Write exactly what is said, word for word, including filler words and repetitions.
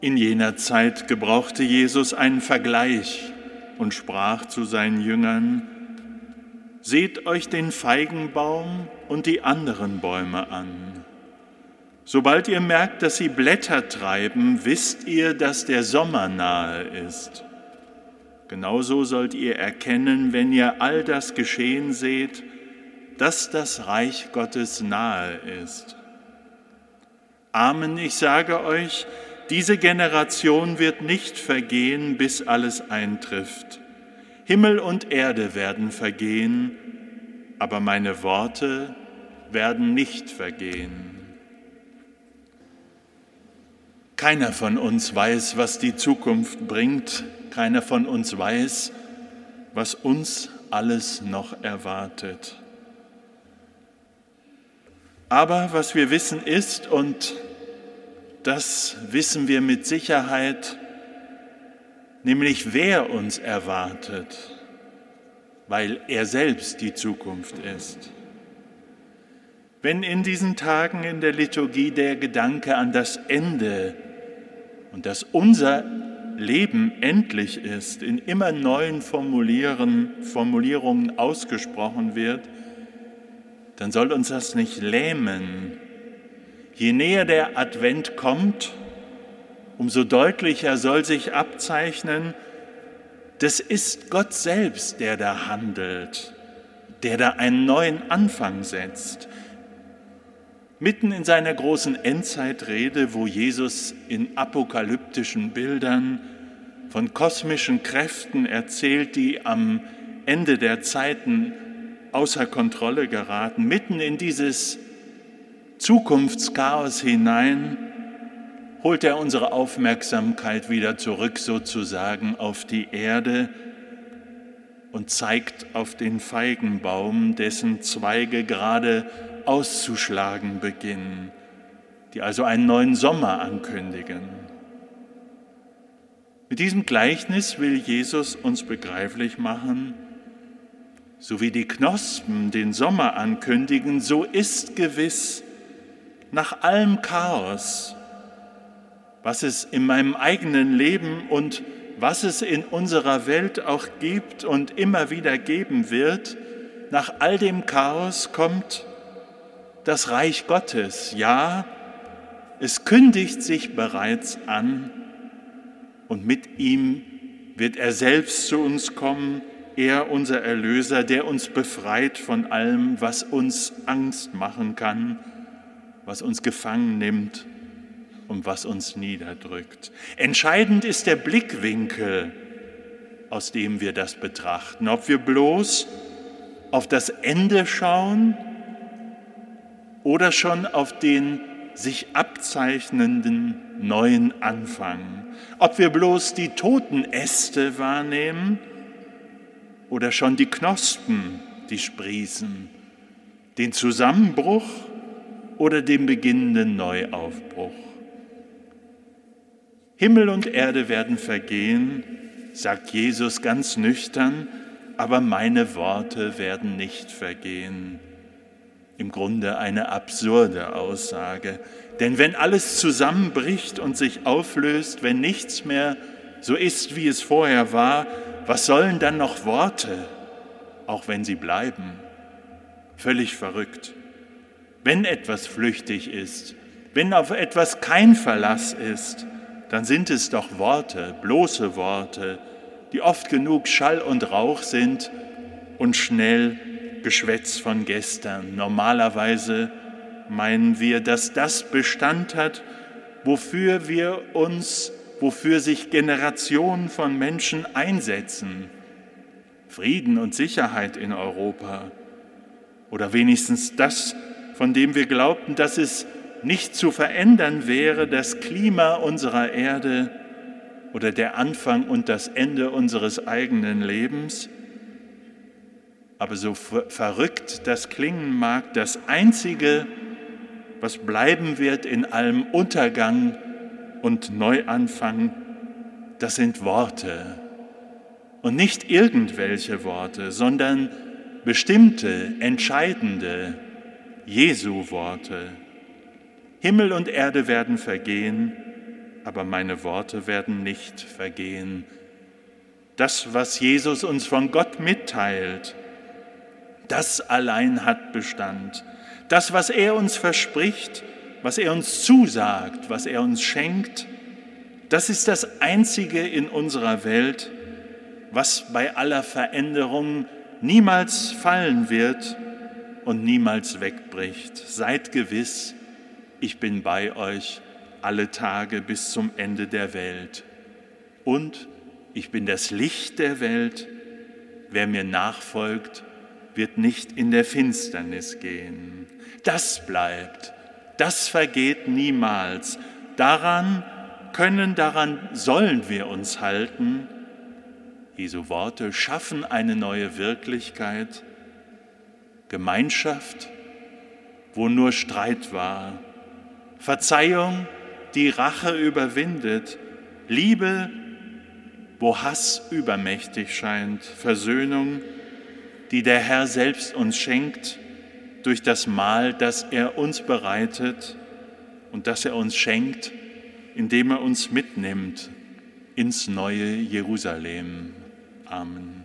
In jener Zeit gebrauchte Jesus einen Vergleich und sprach zu seinen Jüngern: Seht euch den Feigenbaum und die anderen Bäume an. Sobald ihr merkt, dass sie Blätter treiben, wisst ihr, dass der Sommer nahe ist. Genauso sollt ihr erkennen, wenn ihr all das geschehen seht, dass das Reich Gottes nahe ist. Amen, ich sage euch, diese Generation wird nicht vergehen, bis alles eintrifft. Himmel und Erde werden vergehen, aber meine Worte werden nicht vergehen. Keiner von uns weiß, was die Zukunft bringt. Keiner von uns weiß, was uns alles noch erwartet. Aber was wir wissen ist, und das wissen wir mit Sicherheit, nämlich wer uns erwartet, weil er selbst die Zukunft ist. Wenn in diesen Tagen in der Liturgie der Gedanke an das Ende und dass unser Leben endlich ist, in immer neuen Formulieren, Formulierungen ausgesprochen wird, dann soll uns das nicht lähmen. Je näher der Advent kommt, umso deutlicher soll sich abzeichnen, das ist Gott selbst, der da handelt, der da einen neuen Anfang setzt. Mitten in seiner großen Endzeitrede, wo Jesus in apokalyptischen Bildern von kosmischen Kräften erzählt, die am Ende der Zeiten außer Kontrolle geraten, mitten in dieses Zukunftschaos hinein, holt er unsere Aufmerksamkeit wieder zurück, sozusagen auf die Erde und zeigt auf den Feigenbaum, dessen Zweige gerade auszuschlagen beginnen, die also einen neuen Sommer ankündigen. Mit diesem Gleichnis will Jesus uns begreiflich machen, so wie die Knospen den Sommer ankündigen, so ist gewiss nach allem Chaos, was es in meinem eigenen Leben und was es in unserer Welt auch gibt und immer wieder geben wird, nach all dem Chaos kommt das Reich Gottes. Ja, es kündigt sich bereits an und mit ihm wird er selbst zu uns kommen, er, unser Erlöser, der uns befreit von allem, was uns Angst machen kann, was uns gefangen nimmt und was uns niederdrückt. Entscheidend ist der Blickwinkel, aus dem wir das betrachten. Ob wir bloß auf das Ende schauen oder schon auf den sich abzeichnenden neuen Anfang. Ob wir bloß die toten Äste wahrnehmen oder schon die Knospen, die sprießen, den Zusammenbruch oder den beginnenden Neuaufbruch. Himmel und Erde werden vergehen, sagt Jesus ganz nüchtern, aber meine Worte werden nicht vergehen. Im Grunde eine absurde Aussage. Denn wenn alles zusammenbricht und sich auflöst, wenn nichts mehr so ist, wie es vorher war, was sollen dann noch Worte, auch wenn sie bleiben? Völlig verrückt. Wenn etwas flüchtig ist, wenn auf etwas kein Verlass ist, dann sind es doch Worte, bloße Worte, die oft genug Schall und Rauch sind und schnell Geschwätz von gestern. Normalerweise meinen wir, dass das Bestand hat, wofür wir uns, wofür sich Generationen von Menschen einsetzen. Frieden und Sicherheit in Europa. Oder wenigstens das, von dem wir glaubten, dass es nicht zu verändern wäre, das Klima unserer Erde oder der Anfang und das Ende unseres eigenen Lebens. Aber so verrückt das klingen mag, das Einzige, was bleiben wird in allem Untergang und Neuanfang, das sind Worte. Und nicht irgendwelche Worte, sondern bestimmte, entscheidende Jesu-Worte. Himmel und Erde werden vergehen, aber meine Worte werden nicht vergehen. Das, was Jesus uns von Gott mitteilt, das allein hat Bestand. Das, was er uns verspricht, was er uns zusagt, was er uns schenkt, das ist das Einzige in unserer Welt, was bei aller Veränderung niemals fallen wird und niemals wegbricht. Seid gewiss, ich bin bei euch alle Tage bis zum Ende der Welt. Und ich bin das Licht der Welt. Wer mir nachfolgt, wird nicht in der Finsternis gehen. Das bleibt, das vergeht niemals. Daran können, daran sollen wir uns halten. Jesu Worte schaffen eine neue Wirklichkeit, Gemeinschaft, wo nur Streit war, Verzeihung, die Rache überwindet, Liebe, wo Hass übermächtig scheint, Versöhnung, die der Herr selbst uns schenkt durch das Mahl, das er uns bereitet und das er uns schenkt, indem er uns mitnimmt ins neue Jerusalem. Amen.